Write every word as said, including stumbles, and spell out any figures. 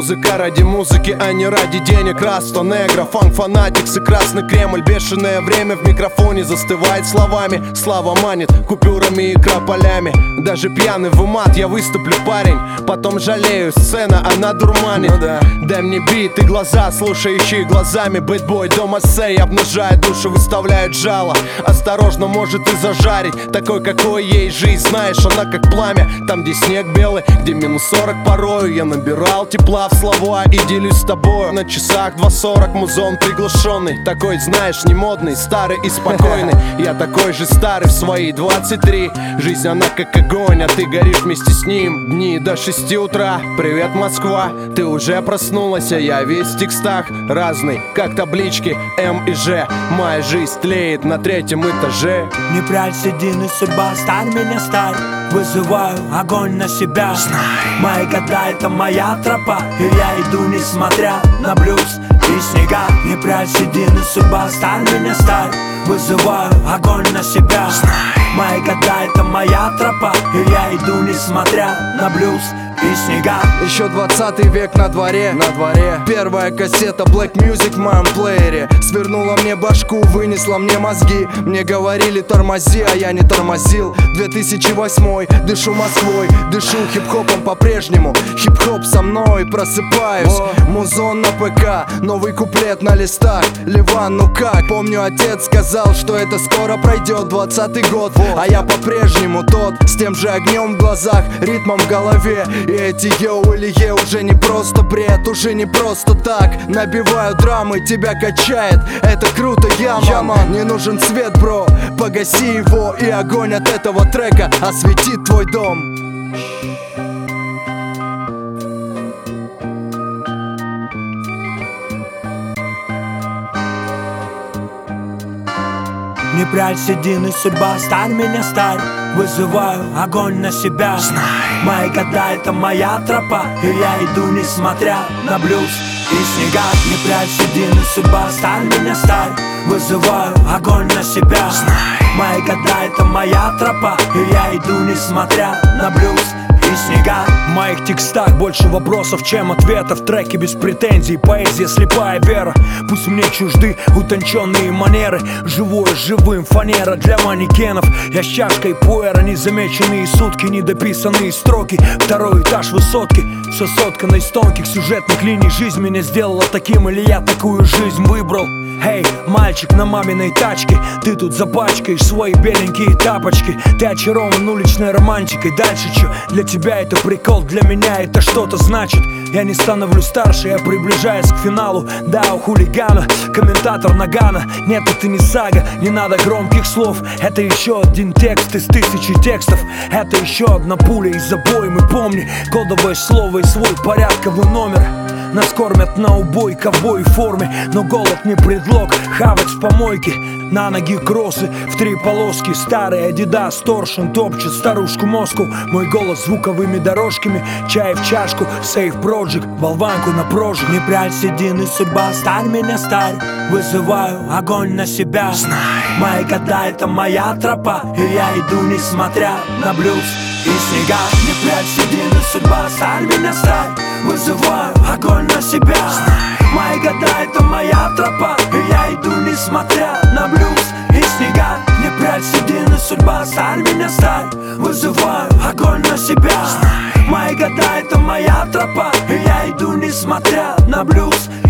Музыка ради музыки, а не ради денег. Раста негра, фанк-фанатикс и красный Кремль. Бешеное время в микрофоне застывает словами. Слава манит купюрами и крополями. Даже пьяный в умат я выступлю, парень. Потом жалею, сцена, она дурманит. ну да. Дай мне бит и глаза, слушающие глазами. Бэтбой, дома сей, обнажает душу, выставляет жало. Осторожно, может и зажарить. Такой, какой ей жизнь, знаешь, она как пламя. Там, где снег белый, где минус сорок порою. Я набирал тепла в слова и делюсь с тобой. На часах два сорок, музон приглушенный. Такой, знаешь, не модный, старый и спокойный. Я такой же старый в свои двадцать три. Жизнь, она как огонь, а ты горишь вместе с ним. Дни до шести утра, привет, Москва. Ты уже проснулась, а я весь в текстах. Разный, как таблички М и Ж. Моя жизнь тлеет на третьем этаже. Не прячь седины, судьба, старь меня, старь. Вызываю огонь на себя. Знай. Мои года — это моя тропа, и я иду, несмотря на блюз и снега. Не прячь седины, судьба, старь меня, старь. Вызываю огонь на себя. Знай. Мои года — это моя тропа, и я иду, несмотря на блюз и снега. Еще двадцатый век на дворе, на дворе. Первая кассета Black Music в моем плеере. Свернула мне башку, вынесла мне мозги. Мне говорили тормози, а я не тормозил. две тысячи восьмой, дышу Москвой. Дышу хип-хопом по-прежнему. Хип-хоп со мной, просыпаюсь. Музон на ПК, новый куплет на листах. Ливан, ну как? Помню, отец сказал, что это скоро пройдет. Двадцатый год, а я по-прежнему тот. С тем же огнем в глазах, ритмом в голове. И эти йоу или е уже не просто бред, уже не просто так. Набиваю драмы, тебя качает, это круто, яма. Не нужен свет, бро, погаси его, и огонь от этого трека осветит твой дом. Не прячь седины, судьба, старь меня, старь. Вызываю огонь на себя. Знай. Мои года — это моя тропа, и я иду, несмотря на блюз и снега. Не прячь седины, судьба, старь меня, старь. Вызываю огонь на себя. Знай. Мои года — это моя тропа, и я иду, несмотря на блюз и снега. В моих текстах больше вопросов, чем ответов. Треки без претензий, поэзия слепая вера. Пусть мне чужды утонченные манеры. Живое живым, фанера для манекенов. Я с чашкой пуэра, незамеченные сутки, недописанные строки. Второй этаж высотки, все соткано из тонких сюжетных линий. Жизнь меня сделала таким, или я такую жизнь выбрал? Эй, hey, мальчик на маминой тачке, ты тут запачкаешь свои беленькие тапочки. Ты очарован уличной романтикой. Дальше чё? Для тебя это прикол, для меня это что-то значит. Я не становлюсь старше, я приближаюсь к финалу. Да, у хулигана, комментатор Нагана. Нет, это не сага, не надо громких слов. Это еще один текст из тысячи текстов. Это еще одна пуля из обоймы. Помни, кодовое слово и свой порядковый номер. Нас кормят на убой ковбой в форме, но голод не предлог хавать в помойке. На ноги кроссы в три полоски. Старый Адидас, торшен топчет старушку Москву. Мой голос звуковыми дорожками. Чай в чашку, Safe Project, болванку на прожиг. Не прячь седины, судьба, старь меня, старь. Вызываю огонь на себя. Знай. Мои года — это моя тропа, и я иду, несмотря на блюз и снега. Не прячь седины, судьба, старь меня, старь. Вызываю огонь на себя. Знай. Мои года — это моя тропа, и я иду, несмотря на блюз и снега. Не прячь седины, судьба, старь меня, старь. Вызываю огонь на себя. Знай. Мои года — это моя тропа, и я иду, несмотря на блюз